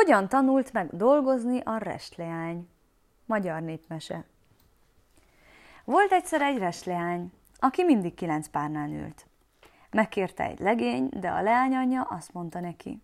Hogyan tanult meg dolgozni a restleány? Magyar népmese. Volt egyszer egy restleány, aki mindig 9 párnán ült. Megkérte egy legény, de a leányanyja azt mondta neki: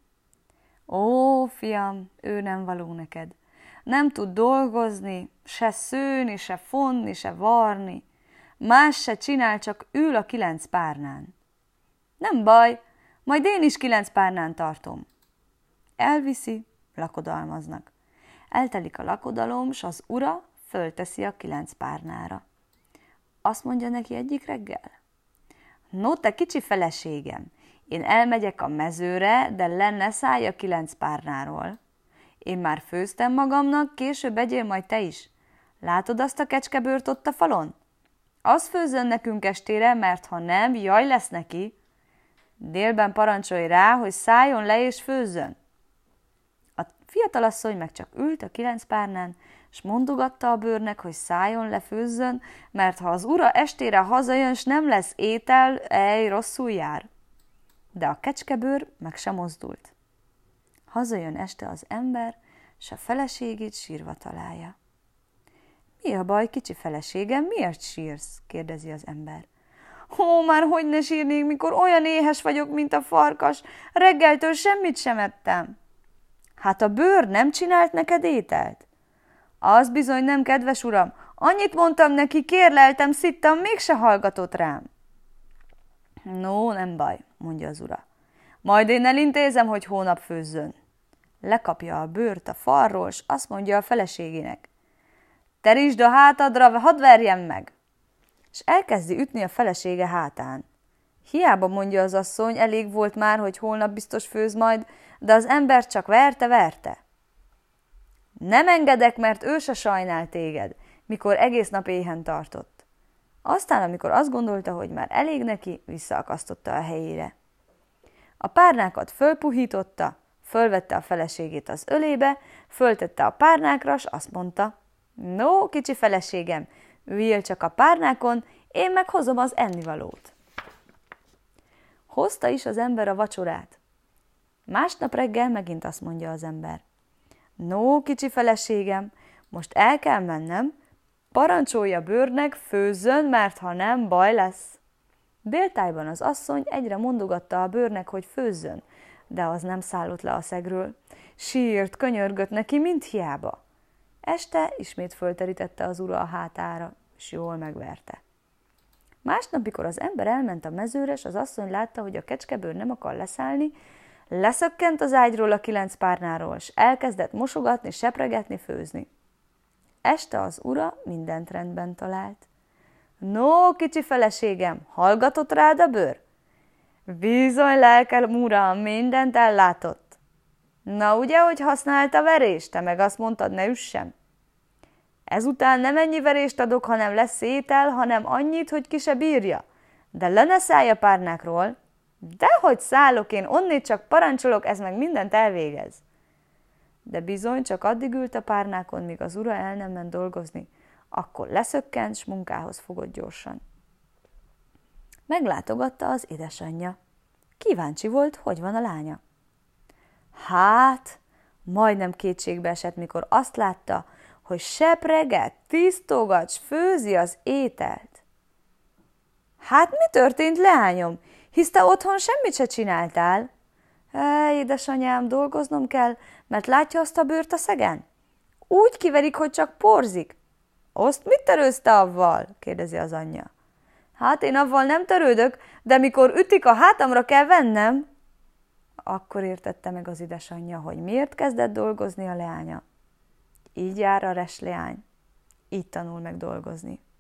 Ó, fiam, ő nem való neked. Nem tud dolgozni, se szőni, se fonni, se varni. Más se csinál, csak ül a 9 párnán. Nem baj, majd én is 9 párnán tartom. Elviszi, lakodalmaznak. Eltelik a lakodalom, s az ura fölteszi a 9 párnára. Azt mondja neki egyik reggel: No, te kicsi feleségem, én elmegyek a mezőre, de le ne szállj a 9 párnáról. Én már főztem magamnak, később egyél majd te is. Látod azt a kecskebőrt ott a falon? Az főzzön nekünk estére, mert ha nem, jaj lesz neki. Délben parancsolj rá, hogy szálljon le és főzzön. A fiatalasszony meg csak ült a 9 párnán, s mondogatta a bőrnek, hogy szálljon le, főzzön, mert ha az ura estére hazajön, s nem lesz étel, rosszul jár. De a kecskebőr meg sem mozdult. Hazajön este az ember, s a feleségét sírva találja. Mi a baj, kicsi feleségem, miért sírsz? Kérdezi az ember. Ó, már hogy ne sírnék, mikor olyan éhes vagyok, mint a farkas, reggeltől semmit sem ettem. Hát a bőr nem csinált neked ételt? Az bizony nem, kedves uram, annyit mondtam neki, kérleltem, szittam, mégse hallgatott rám. No, nem baj, mondja az ura. Majd én elintézem, hogy hónap főzzön. Lekapja a bőrt a falról, s azt mondja a feleségének: Terítsd a hátadra, hadd verjem meg! És elkezdi ütni a felesége hátán. Hiába mondja az asszony, elég volt már, hogy holnap biztos főz majd, de az ember csak verte. Nem engedek, mert ő se sajnál téged, mikor egész nap éhen tartott. Aztán, amikor azt gondolta, hogy már elég neki, visszaakasztotta a helyére. A párnákat fölpuhította, fölvette a feleségét az ölébe, föltette a párnákra, s azt mondta: No, kicsi feleségem, üljél csak a párnákon, én meghozom az ennivalót. Hozta is az ember a vacsorát. Másnap reggel megint azt mondja az ember: No, kicsi feleségem, most el kell mennem, parancsolja a bőrnek, főzzön, mert ha nem, baj lesz. Déltájban az asszony egyre mondogatta a bőrnek, hogy főzzön, de az nem szállott le a szegről. Sírt, könyörgött neki, mind hiába. Este ismét fölterítette az ura a hátára, és jól megverte. Másnap, mikor az ember elment a mezőre, s az asszony látta, hogy a kecskebőr nem akar leszállni, leszökkent az ágyról a 9 párnáról, s elkezdett mosogatni, sepregetni, főzni. Este az ura mindent rendben talált. No, kicsi feleségem, hallgatott rád a bőr? Bizony, lelkem uram, mindent ellátott. Na ugye, hogy használta verést, te meg azt mondtad, ne üssem. Ezután nem ennyi verést adok, hanem lesz étel, hanem annyit, hogy ki se bírja. De le ne szállj a párnákról. Dehogy szállok én, onnét csak parancsolok, ez meg mindent elvégez. De bizony csak addig ült a párnákon, míg az ura el nem ment dolgozni. Akkor leszökkent, s munkához fogott gyorsan. Meglátogatta az édesanyja. Kíváncsi volt, hogy van a lánya. Hát, majdnem kétségbe esett, mikor azt látta, hogy sepreget, tisztogat, s főzi az ételt. Hát mi történt, leányom? Hisz te otthon semmit se csináltál? Édesanyám, dolgoznom kell, mert látja azt a bőrt a szegen? Úgy kiverik, hogy csak porzik. Azt mit törődsz te avval? Kérdezi az anyja. Hát én avval nem törődök, de mikor ütik, a hátamra kell vennem. Akkor értette meg az édesanyja, hogy miért kezdett dolgozni a leánya. Így jár a restleány, így tanul meg dolgozni.